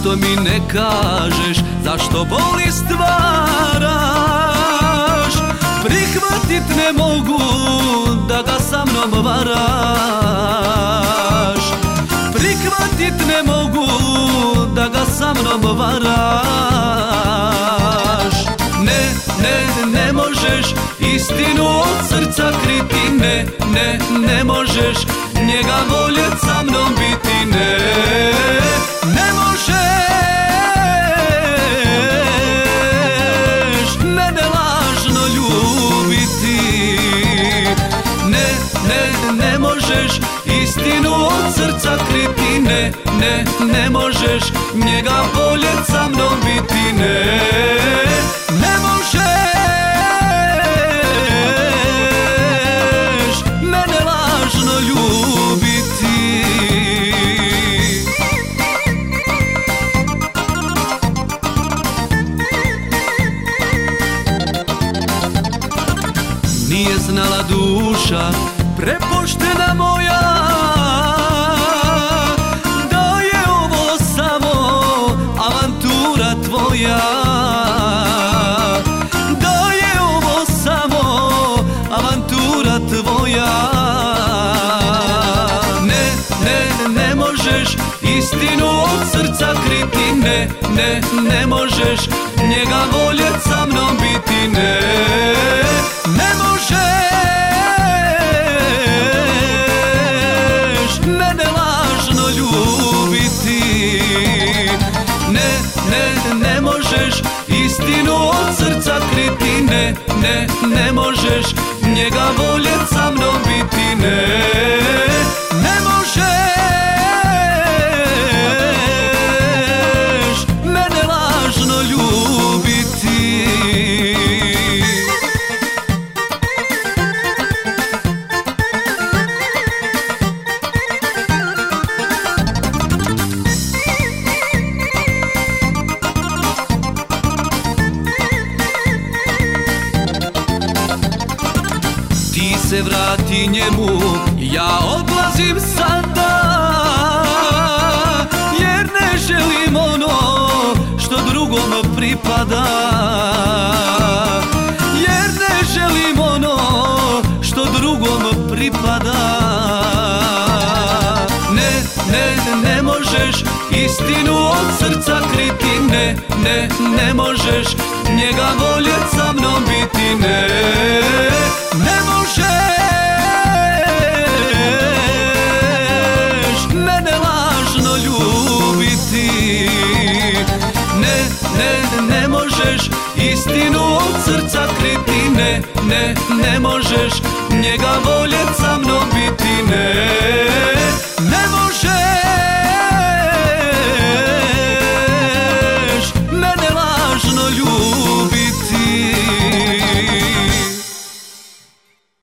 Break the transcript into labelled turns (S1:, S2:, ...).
S1: zašto mi ne kažeš, zašto boli stvaraš? Prihvatit ne mogu da ga sa mnom varaš. Prihvatit ne mogu da ga sa mnom varaš. Ne možeš istinu od srca kriti. Ne možeš njega voljet, sa mnom biti. Ne možeš mene lažno ljubiti. Ne možeš istinu od srca kriti. Ne možeš njega voljet, sa mnom biti. Ne možeš mene lažno ljubiti. Nije znala duša prepoštena moja da je ovo samo avantura tvoja. Da je ovo samo avantura tvoja. Ne možeš istinu od srca kriti. Ne možeš njega voljet, sa mnom biti. Ne možeš mene lažno ljubiti. Ne možeš istinu od srca kriti. Ne možeš njega voljet, sa mnom biti. Ne možeš mene lažno ljubiti. Ti se vrati njemu, ja odlazim sada, jer ne želim ono što drugom pripada. Jer ne želim ono što drugom pripada. Ne možeš istinu od srca kriti. Ne možeš njega voljet, sa mnom biti. Ne možeš mene lažno ljubiti. Ne možeš istinu od srca kriti. Ne možeš njega voljet, sa mnom biti.